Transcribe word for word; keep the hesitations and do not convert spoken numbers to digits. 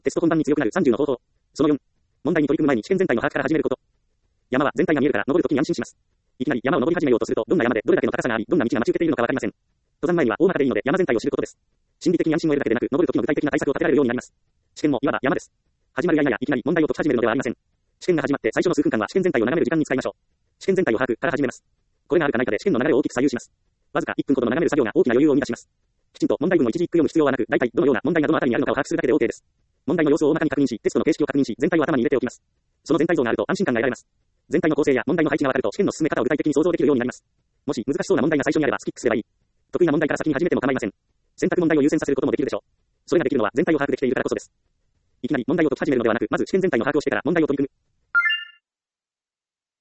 テスト本番に強くなるさんじゅうの方法。そのよん、問題に取り組む前に試験全体の把握から始めること。山は全体が見えるから登るときに安心します。いきなり山を登り始めようとすると、どんな山でどれだけの高さがあり、どんな道が待ち受けているのかわかりません。登山前には大まかでいいので山全体を知ることです。心理的に安心を得るだけでなく、登るときの具体的な対策を立てられるようになります。試験もいわば山です。始まるや否やいきなり問題を解き始めるのではありません。試験が始まって最初の数分間は試験全体を眺める時間に使いましょう。試験全体を把握から始めます。これがあるかないかで試験の流れを大きく左右します。わずかいっぷんほどの眺める作業が大きな余裕を生み出します。きちんと問題文を一字一句読む必要はなく、大体どのような問題がどのあたりにあるのかを把握するだけで OK です。問題の様子を大まかに確認し、テストの形式を確認し、全体を頭に入れておきます。その全体像があると安心感が得られます。全体の構成や問題の配置がわかると試験の進め方を具体的に想像できるようになります。もし難しそうな問題が最初にあればスキップすればいい。得意な問題から先に始めても構いません。選択問題を優先させることもできるでしょう。それができるのは全体を把握できているからこそです。いきなり問題を解き始めるのではなく、まず試験全体の把握をしてから問題を取り組む。